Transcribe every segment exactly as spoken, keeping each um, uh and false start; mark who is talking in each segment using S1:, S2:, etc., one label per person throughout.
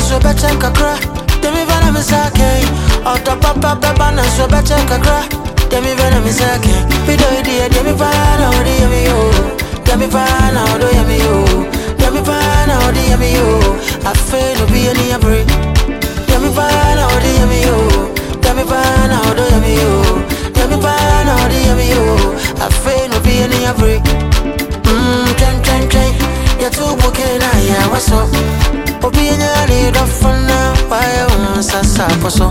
S1: so better kakra. Demi vana misake. Auto papa papa na so better kakra. Demi vana misake. Bido idea demi vana odi yami yo. Demi vana odi yami yo. Demi vana odi yami yo. I feel no be any abri. Demi vana odi yami yo. Demi vana odi yami yo. Demi vana odi yami yo. I feel no be any abri. Mmm, train train train. Ya tu bukena ya waso. Obi nyani do funa. Why you sasa poso.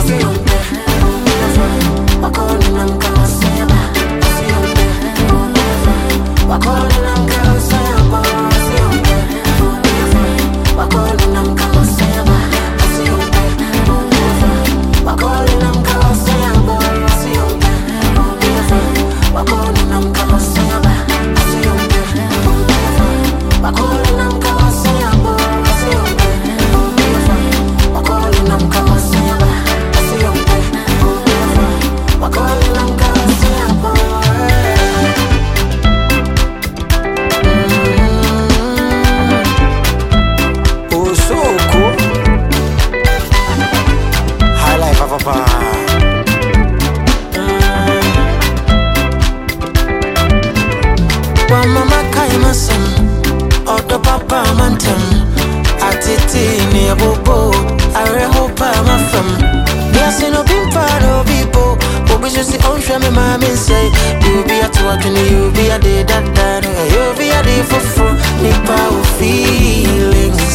S1: Mama kaima sam, odo papa mantem. Atiti ni abobo, are hopa mafam. Yes, no bimpa no people. Obi just on shame mama say. You be a two you be a day that that. You be a day for fun. Nipa o feelings.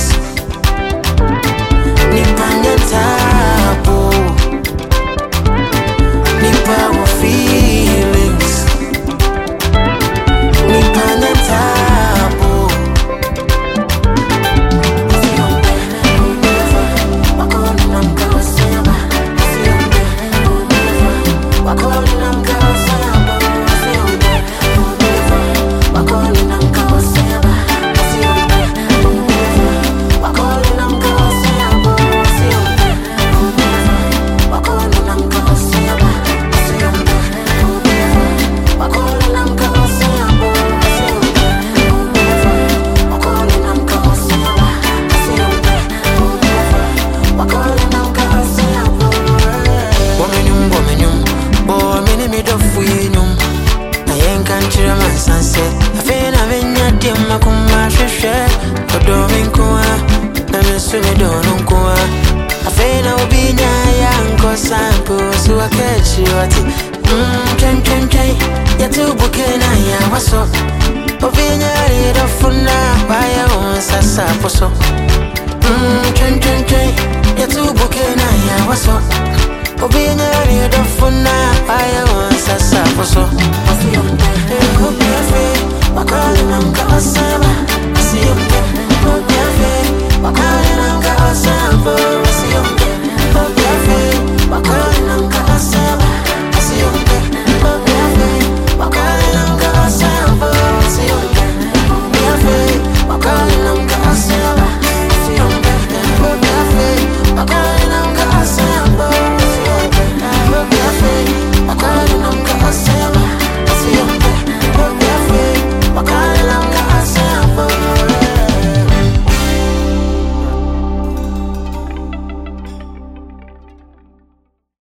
S1: Nipa nyatapo. Nipa o feelings. I feel I'm in your team, I come my share. But don't inquire, I'm a swimmy don't inquire. I feel I'll be young, cause I'm poor, so I catch you at it. Mmm, train, train, train. You're too booking, I was so. Ovinia, it off for now, by your own sasa poso. Mmm, train, train, train. You're too booking, I was so. Ovinia, it off for now, by your own sasa poso. Wakali na mkawasema, siyo mpe, no biafe, wakali